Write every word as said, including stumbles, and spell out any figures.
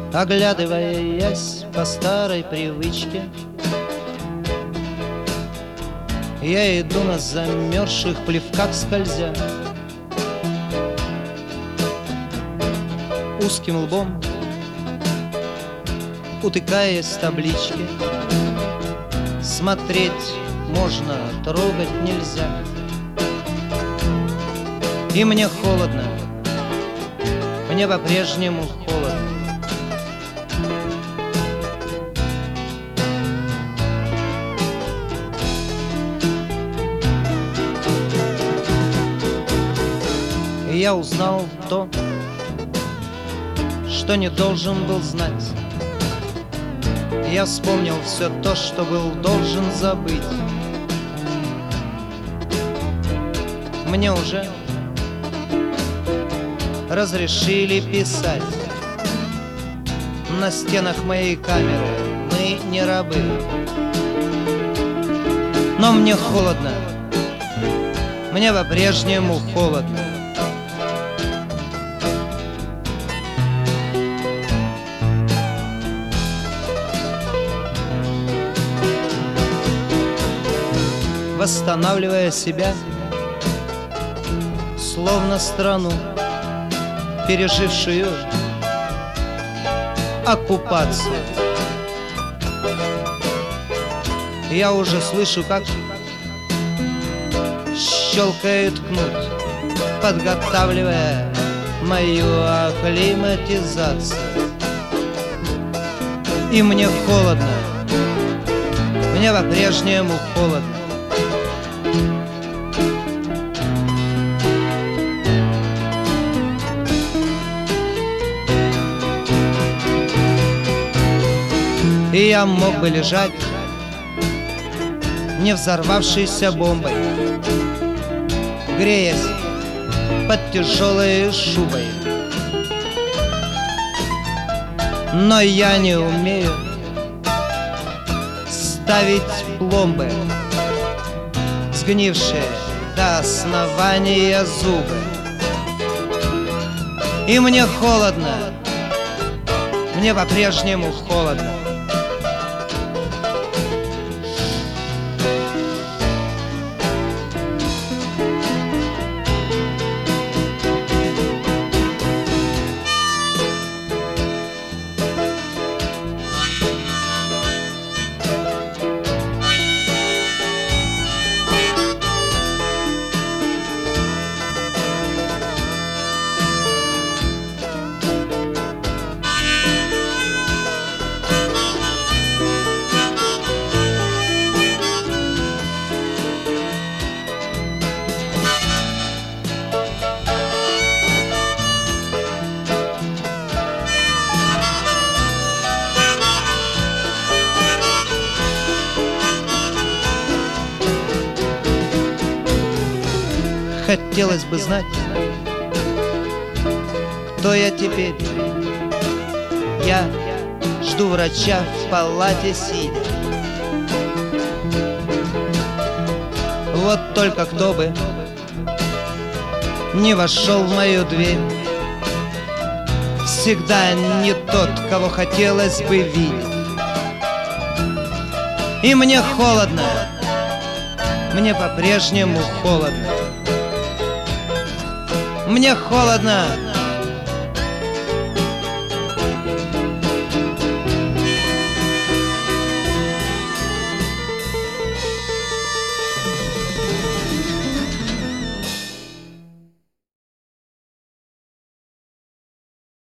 Оглядываясь по старой привычке, я иду на замерзших плевках скользя, узким лбом утыкаясь в таблички. Смотреть можно, трогать нельзя. И мне холодно, мне по-прежнему холодно. И я узнал то, что не должен был знать. И я вспомнил все то, что был должен забыть. Мне уже разрешили писать на стенах моей камеры: мы не рабы. Но мне холодно, мне по-прежнему холодно. Восстанавливая себя, словно страну, пережившую оккупацию, я уже слышу, как щелкает кнут, подготавливая мою акклиматизацию. И мне холодно, мне по-прежнему холодно. И я мог бы лежать не взорвавшейся бомбой, греясь под тяжелой шубой. Но я не умею ставить пломбы, сгнившие до основания зубы. И мне холодно, мне по-прежнему холодно. Хотелось бы знать, кто я теперь. Я жду врача в палате сидя. Вот только кто бы не вошел в мою дверь, всегда не тот, кого хотелось бы видеть. И мне холодно, мне по-прежнему холодно. Мне холодно,